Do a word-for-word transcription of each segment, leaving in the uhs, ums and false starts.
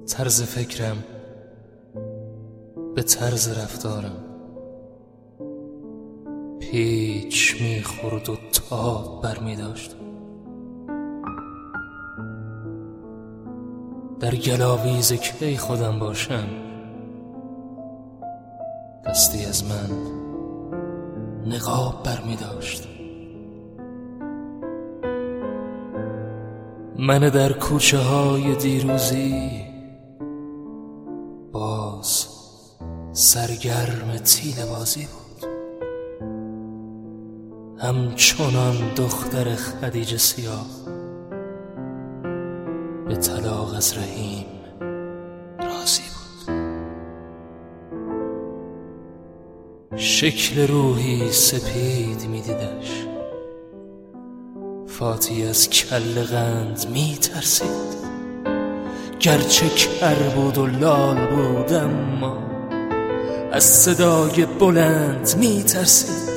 طرز فکرم به طرز رفتارم پیچ میخورد و تاب برمی داشت. در گلاویز کی خودم باشم دستی از من نقاب برمی داشت. من در کوچه های دیروزی باز سرگرم تیل بازی بود، همچنان دختر خدیجه سیاه به طلاق از رحیم راضی بود. شکل روحی سپید می دیدش، فاتی از کله قند می ترسید. گرچه کر بود و لال بود اما از صدای بلند می ترسید.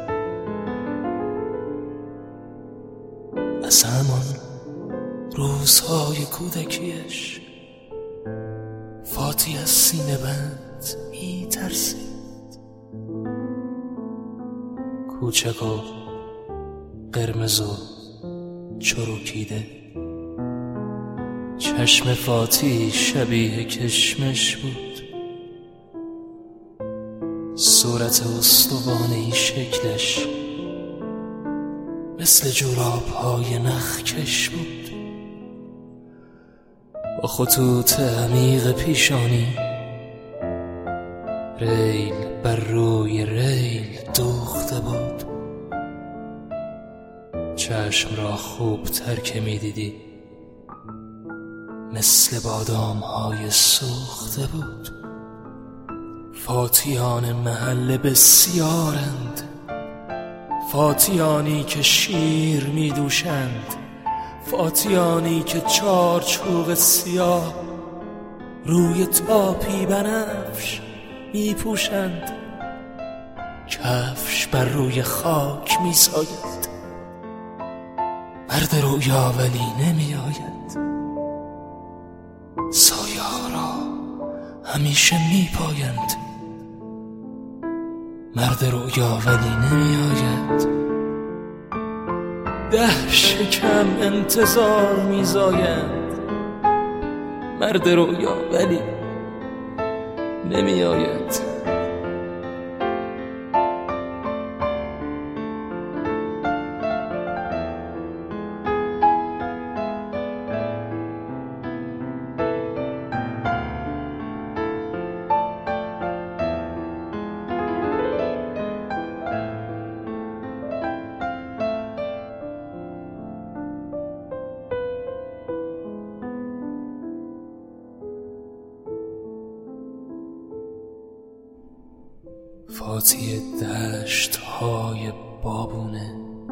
از همان روزهای کودکیش فاتی از سینه بند می ترسید. کوچک و قرمز و چروکیده چشم فاتی شبیه کشمش بود. صورت استوانه‌ای شکلش مثل جوراب‌های نخکش بود. با خطوط عمیق پیشانی ریل بر روی ریل دوخته بود. چشم را خوب تر که می دیدی مثل بادام های سوخته بود. فاتیان محل بسیارند، فاتیانی که شیر می دوشند، فاتیانی که چارچوب سیاه روی تاپی بنفش می پوشند. کفش بر روی خاک می ساید، مرد رویا ولی نمی آید. سایه ها را همیشه می پایند، مرد رویا ولی نمی آید. ده شکم انتظار می زایند، مرد رویا ولی نمی آید. فاتی دشت های بابونه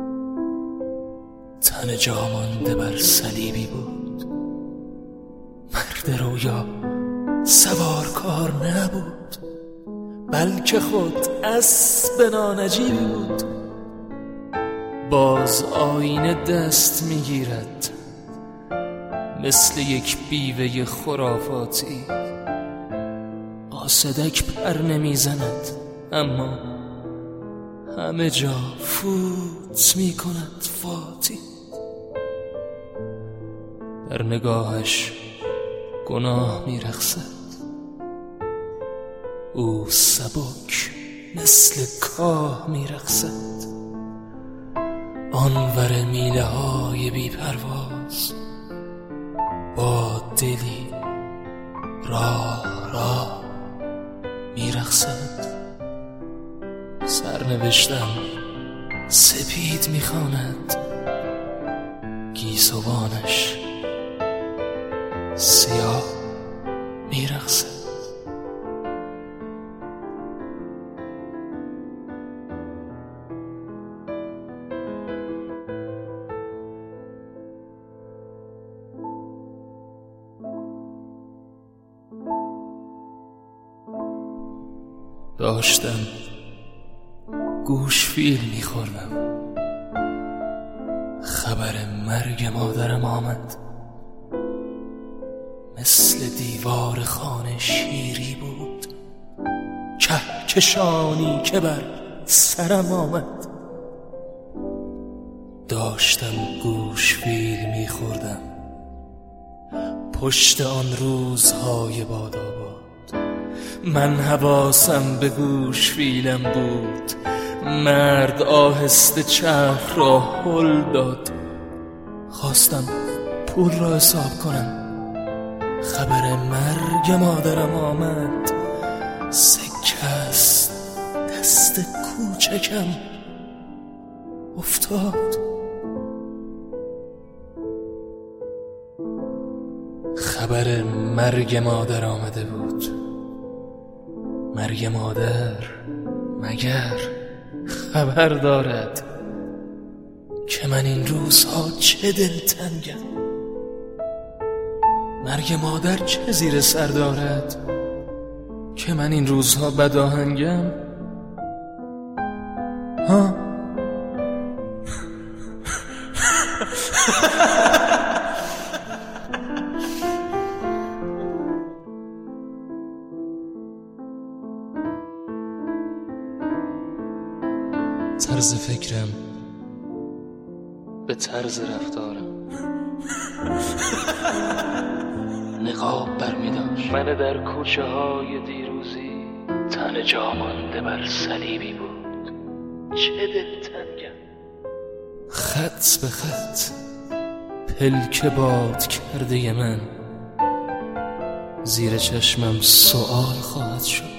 تن جامانده بر صلیبی بود. مرد رویا سوارکار نبود، بلکه خود اسب نانجیبی بود. باز آینه دست میگیرد مثل یک بیوه خرافاتی. قاصدک پر نمیزند اما همه جا فوت می کند فاتی. در نگاهش گناه می رقصد، او سبک مثل کاه می رقصد. آنور میله های بی پرواز با دلی راه راه می رقصد. سرنوشتم سپید میخواند، گیسوانش سیاه میرقصد. داشتم گوش فیل میخوردم. خبر مرگ مادرم آمد. مثل دیوار خانه شیری بود، کهکشانی که بر سرم آمد. داشتم گوشویل می‌خوردم پشت آن روزهای باداباد. من حواسم به گوشویلم بود، مرد آهسته چرخ را هل داد. خواستم پول را حساب کنم، خبر مرگ مادرم آمد. سکه است دست کوچکم افتاد. خبر مرگ مادر آمده بود. مرگ مادر مگر خبر دارد که من این روزها چه دلتنگم؟ مرگ مادر چه زیر سر دارد که من این روزها بدآهنگم؟ ها طرز فکرم به طرز رفتارم نقاب برمی‌داشت. من در کوچه های دیروزی تن جا مانده بر صلیبی بود. چه دلتنگم. خط به خط پلک باد کرده من زیر چشمم سؤال خواهد شد.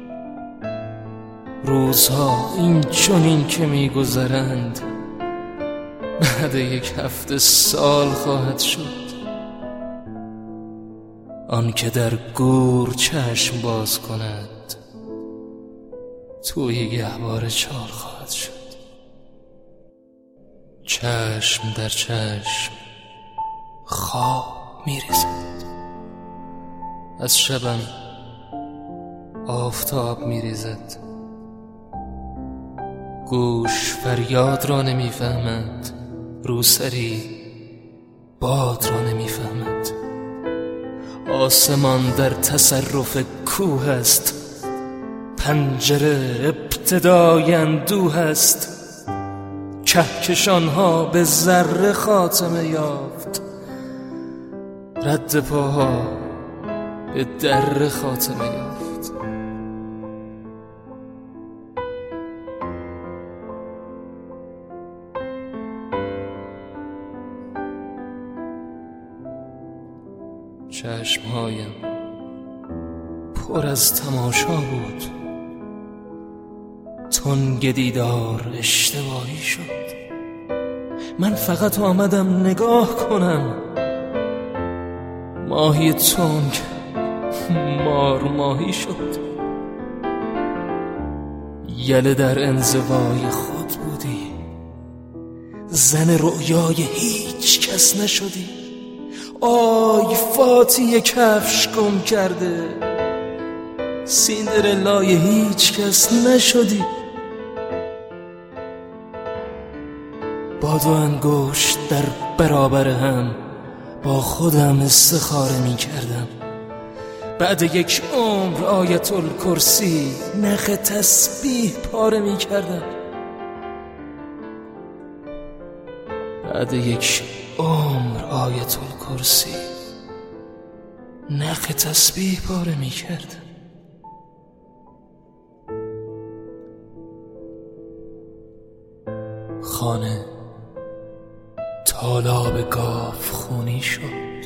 روزها این چنین که می‌گذرند بعد یک هفته سال خواهد شد. آن که در گور چشم باز کند توی گهواره چال خواهد شد. چشم در چشم خواب می‌ریزد، از شبم آفتاب می‌ریزد. گوش فریاد را نمی‌فهمد، روسری باد را نمی‌فهمد. آسمان در تصرف کوه است، پنجره ابتدای اندوه است. کهکشان‌ها به ذره خاتمه یافت، رد پاها به در خاتمه یافت. چشمهایم پر از تماشا بود. تنگ دیدار اشتباهی شد. من فقط آمدم نگاه کنم. ماهی تنگ مار ماهی شد. یله در انزوای خود بودی، زن رؤیای هیچ کس نشدی. آی فاتی کفش گم کرده، سیندرلای هیچ کس نشدی. با دو انگشت در برابر هم با خودم استخاره می کردم. بعد یک عمر آیت الکرسی نخ تسبیح پاره می کردم. بعد یک عمر آیت الکرسی نخ تسبیح پاره می کردم. خانه تالاب گاف خونی شد.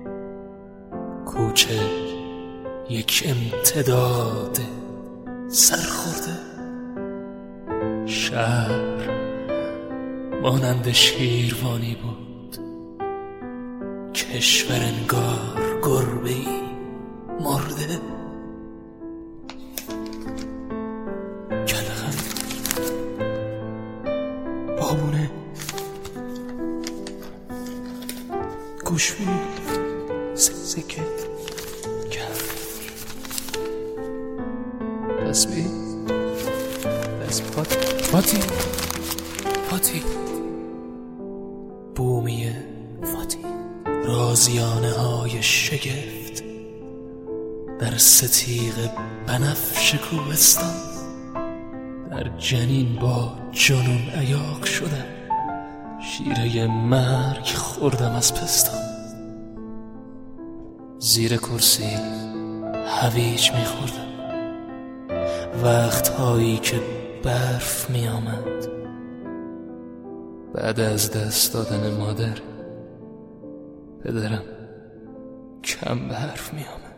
کوچه یک امتداد سرخورده. شهر مانند شیروانی بود. کشور انگار گربه‌ای مرده. کلغم بابونه گوشوی سکه کرد. تسبیح دست پات پاتی پاتی بومیه فاتی. راز تازیانه های شگفت در ستیغ بنفش کوهستان، در جنین با جنون عیاق شدم، شیره مرگ خوردم از پستان. زیر کرسی هویج میخوردم وقتهایی که برف میآمد بعد از دست دادن مادر. پدرم کم به حرف می آمد.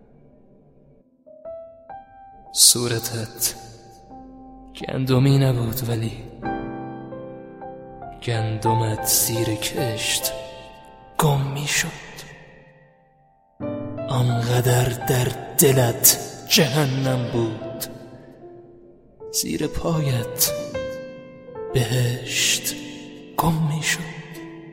صورتت گندمی نبود ولی گندمت زیر کشت گم می شد. آنقدر در دلت جهنم بود، زیر پایت بهشت گم می شد.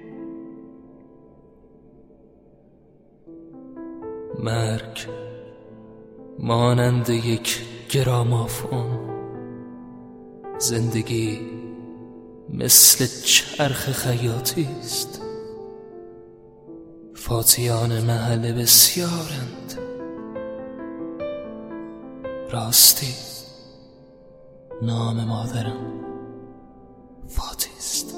مرگ مانند یک گرامافون، زندگی مثل چرخ خیاطی است. فاتیان محل بسیارند، راستی نام مادرم فاتی است.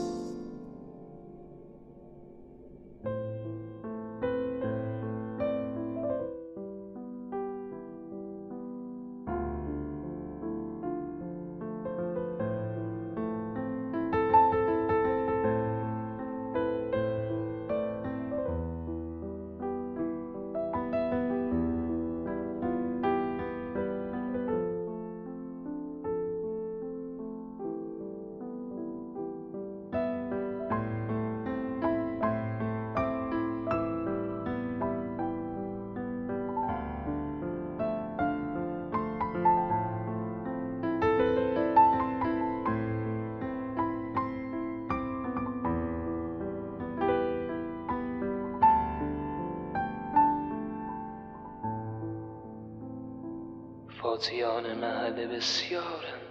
فاتیان محل بسیارند،